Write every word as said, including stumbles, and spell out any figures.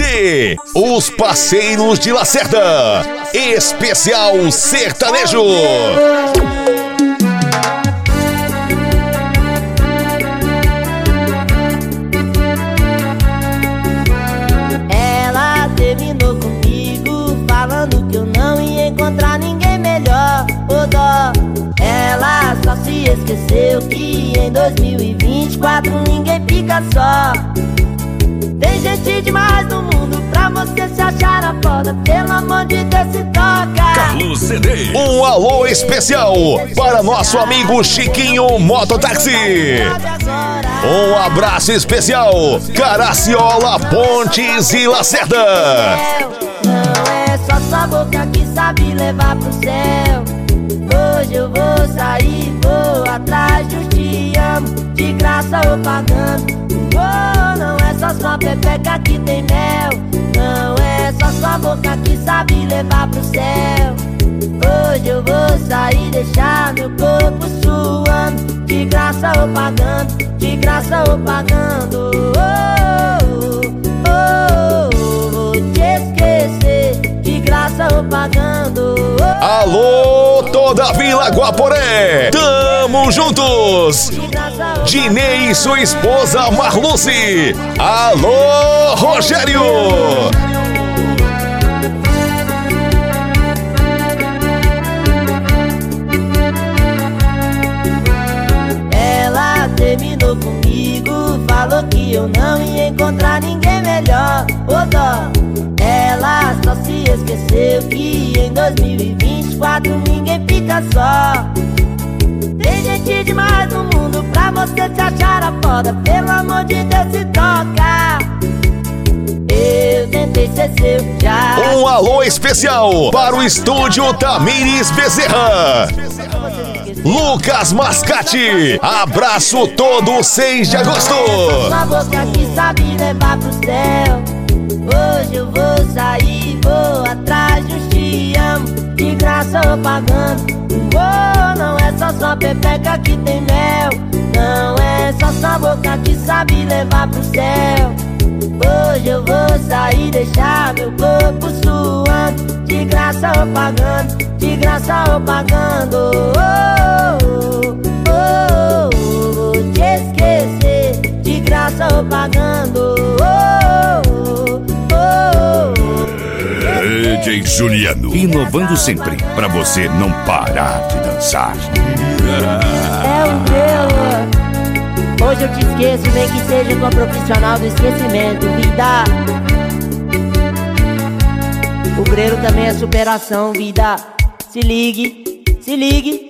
D, os parceiros de Lacerda, especial sertanejo. Ela terminou comigo, falando que eu não ia encontrar ninguém melhor. Ô dó, ela só se esqueceu que em dois mil e vinte e quatro ninguém fica só. Tem gente demais no mundo pra você se achar a foda. Pelo amor de Deus, se toca. Carlos C D. Um alô especial para nosso amigo Chiquinho Mototáxi. Um abraço especial, Caraciola, Pontes e Lacerda. Não é só sua boca que sabe levar pro céu. Hoje eu vou sair, vou atrás de um te amo, de graça ou pagando. Oh, não é só sua pepeca que tem mel. Não é só sua boca que sabe levar pro céu. Hoje eu vou sair, deixar meu corpo suando, de graça ou pagando, de graça ou pagando. Oh, oh, oh, vou te esquecer, de graça ou pagando. Oh, alô, toda Vila Guaporé, tamo juntos. Dinei e sua esposa Marluce. Alô, Rogério. Ela terminou comigo, falou que eu não ia encontrar ninguém melhor. Ô dó, ela só se esqueceu que em dois mil e vinte e quatro ninguém fica só. Tem gente demais no mundo pra você se achar a foda. Pelo amor de Deus, se toca. Eu tentei ser seu já. Um alô especial para o estúdio Tamires Bezerra. Lucas Mascate, abraço todo seis de agosto. Sua boca que sabe levar pro céu. Hoje eu vou sair, vou atrás de um te amo, de graça ou pagando. Oh, não é só sua pepeca que tem mel. Não é só sua boca que sabe levar pro céu. Hoje eu vou sair, deixar meu corpo suando, de graça ou pagando, de graça ou pagando. Oh, oh, oh, oh, vou te esquecer, de graça ou pagando. Oh, oh, oh, oh, D J Juliano, inovando sempre pra você não parar de dançar. é o meu. Hoje eu te esqueço, nem que seja com a profissional do esquecimento, vida. O Grelo também é superação, vida. Se ligue, se ligue.